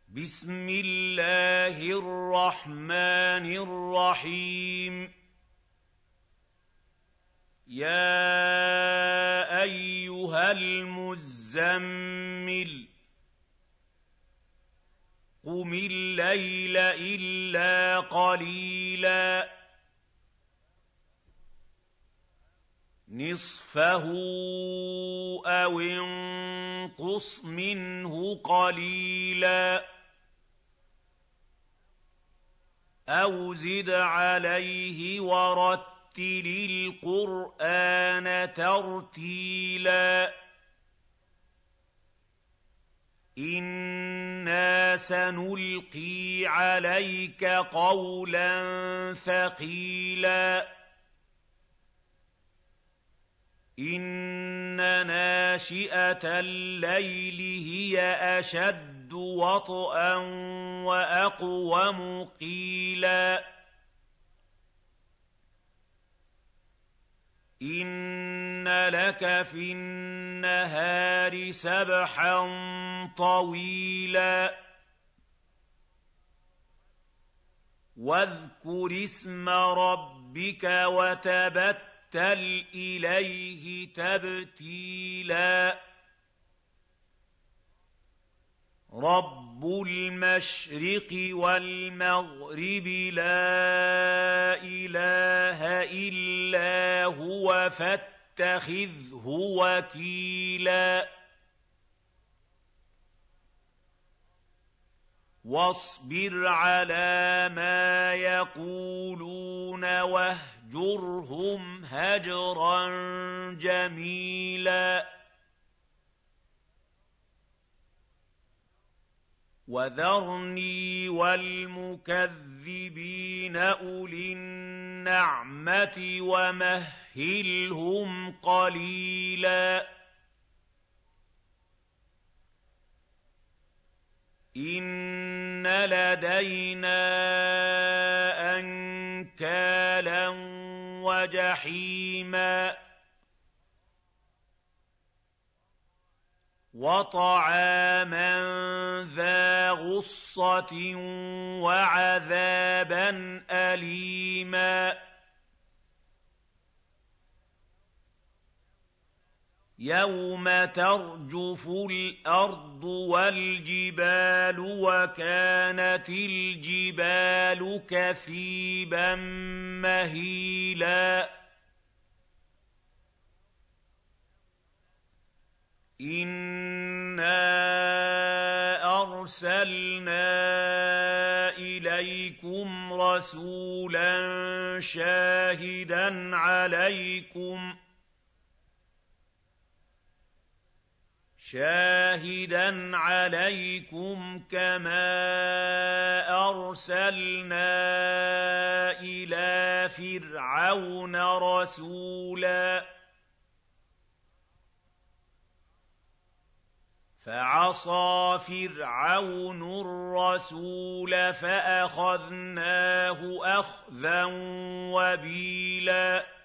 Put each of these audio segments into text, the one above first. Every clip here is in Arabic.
بسم الله الرحمن الرحيم يا أيها المزمل قم الليل إلا قليلا نصفه أو انقص منه قليلا أو زد عليه ورتل القرآن ترتيلا إنا سنلقي عليك قولا ثقيلا إن ناشئة الليل هي أشد وطئا وأقوم قيلا إن لك في النهار سبحا طويلا واذكر اسم ربك وتبتل إليه تبتيلا رب المشرق والمغرب لا إله إلا هو فاتخذه وكيلا واصبر على ما يقولون واهجرهم هجرا جميلا وذرني والمكذبين أولي النعمة ومهلهم قليلا إن لدينا أنكالا وجحيما وطعاما ذا غصة وعذابا أليما يوم ترجف الأرض والجبال وكانت الجبال كثيبا مهيلا إنا أرسلنا إليكم رسولا شاهدا عليكم كما أرسلنا إلى فرعون رسولا فعصى فرعون الرسول فأخذناه أخذا وبيلا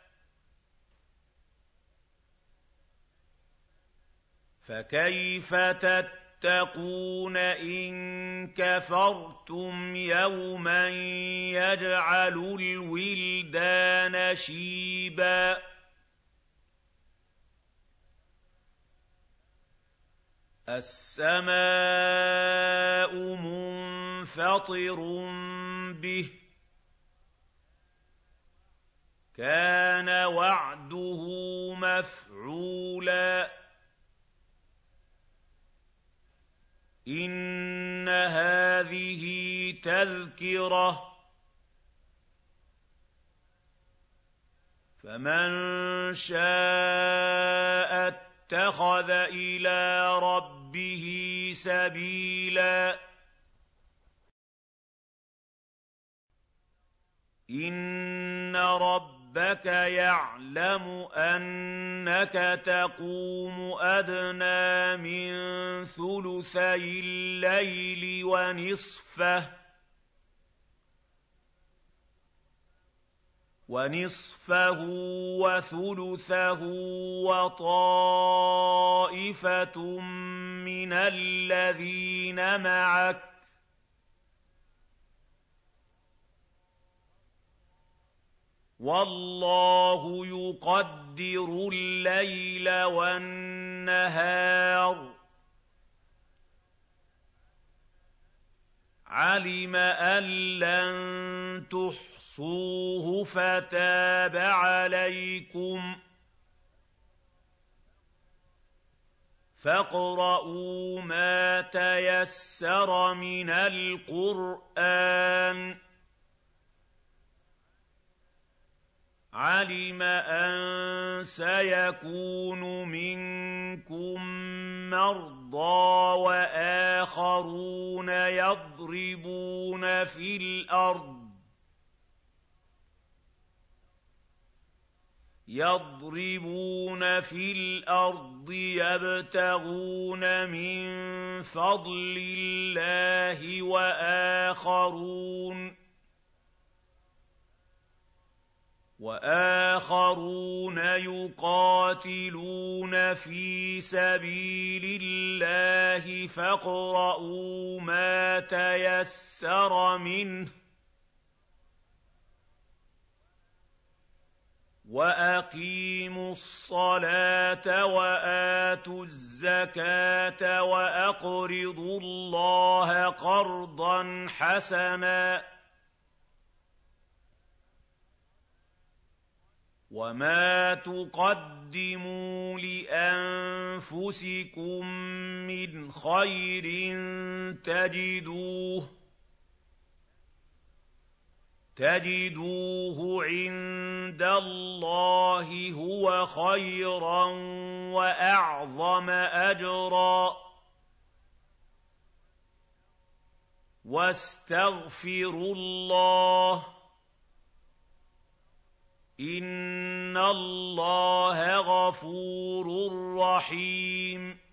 فكيف تتقون إن كفرتم يوما يجعل الولدان شيبا السماء منفطر به كان وعده مفعولا إن هذه تذكرة فمن شاء اتخذ إلى ربه سبيلا إن ربك يعلم أنك تقوم أدنى من ثلثي الليل ونصفه وثلثه وطائفة من الذين معك وَاللَّهُ يُقَدِّرُ اللَّيْلَ وَالنَّهَارَ عَلِمَ أَن لَّن تُحْصُوهُ فَتَابَ عَلَيْكُمْ فَاقْرَءُوا مَا تَيَسَّرَ مِنَ الْقُرْآنِ عَلِمَ أَن سَيَكُونُ مِنكُم مَّرْضَىٰ وَآخَرُونَ يَضْرِبُونَ فِي الْأَرْضِ يَبْتَغُونَ مِن فَضْلِ اللَّهِ وَآخَرُونَ يُقَاتِلُونَ فِي سَبِيلِ اللَّهِ فاقْرَءُوا مَا تَيَسَّرَ مِنْهُ وَأَقِيمُوا الصَّلَاةَ وَآتُوا الزَّكَاةَ وَأَقْرِضُوا اللَّهَ قَرْضًا حَسَنًا وَمَا تُقَدِّمُوا لِأَنفُسِكُم مِّنْ خَيْرٍ تَجِدُوهُ عِندَ اللَّهِ هُوَ خَيْرًا وَأَعْظَمَ أَجْرًا وَاسْتَغْفِرُوا اللَّهَ إِنَّ اللَّهَ غَفُورٌ رَّحِيمٌ